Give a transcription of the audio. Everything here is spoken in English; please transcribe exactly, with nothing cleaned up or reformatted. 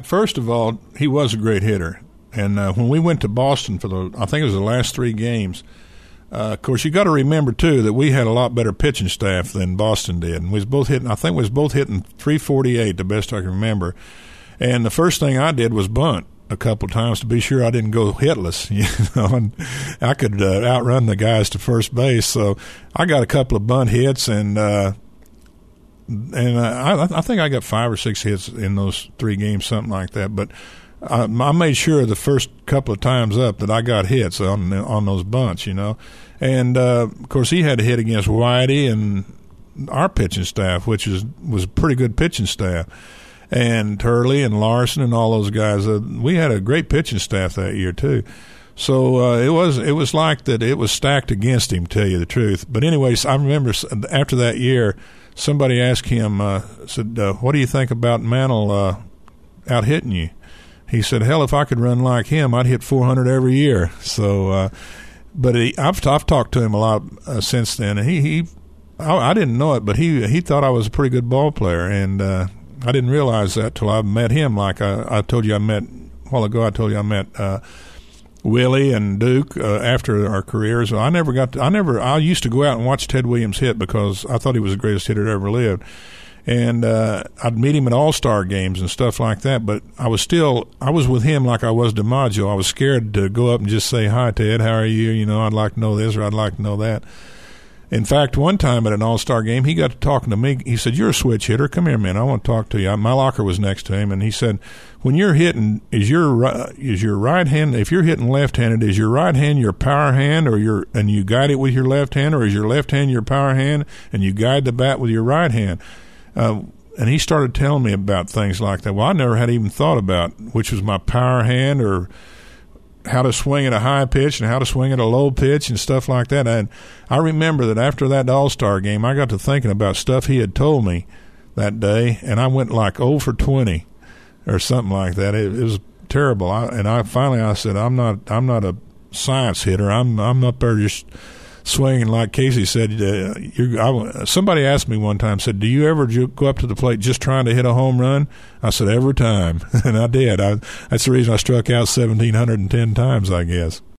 first of all, he was a great hitter. And uh, when we went to Boston for the, I think it was the last three games, uh, of course, you got to remember, too, that we had a lot better pitching staff than Boston did. And we was both hitting, I think we was both hitting three forty-eight, the best I can remember. And the first thing I did was bunt a couple times to be sure I didn't go hitless. You know, and I could uh, outrun the guys to first base. So I got a couple of bunt hits, and uh, and uh, I, I think I got five or six hits in those three games, something like that. But I, I made sure the first couple of times up that I got hits on on those bunts, you know. And, uh, of course, he had to hit against Whitey and our pitching staff, which is, was a pretty good pitching staff, and Turley and Larson and all those guys. Uh, we had a great pitching staff that year, too. So uh, it was it was like that it was stacked against him, to tell you the truth. But anyways, I remember after that year, somebody asked him, uh, said, uh, what do you think about Mantle uh, out-hitting you? He said, hell, if I could run like him, I'd hit four hundred every year. So, uh, but he, I've, I've talked to him a lot uh, since then. And he, he I, I didn't know it, but he he thought I was a pretty good ball player. And uh, I didn't realize that till I met him. Like I, I told you I met, a while ago I told you I met uh, Willie and Duke uh, after our careers. I never got to, I never, I used to go out and watch Ted Williams hit because I thought he was the greatest hitter that ever lived. And uh, I'd meet him at all-star games and stuff like that, but I was still, I was with him like I was DiMaggio. I was scared to go up and just say, hi, Ted, how are you? You know, I'd like to know this or I'd like to know that. In fact, one time at an all-star game, he got to talking to me. He said, you're a switch hitter. Come here, man. I want to talk to you. My locker was next to him, and he said, when you're hitting, is your is your right hand, if you're hitting left-handed, is your right hand your power hand or your, and you guide it with your left hand, or is your left hand your power hand and you guide the bat with your right hand? Uh, and he started telling me about things like that. Well, I never had even thought about which was my power hand or how to swing at a high pitch and how to swing at a low pitch and stuff like that. And I remember that after that All-Star game, I got to thinking about stuff he had told me that day, and I went like oh for twenty or something like that. It, it was terrible. I, and I finally I said, I'm not I'm not a science hitter. I'm I'm up there just swinging like Casey said. Uh, you're, I, somebody asked me one time, said, do you ever ju- go up to the plate just trying to hit a home run? I said, every time. And I did. I, that's the reason I struck out one thousand seven hundred ten times, I guess.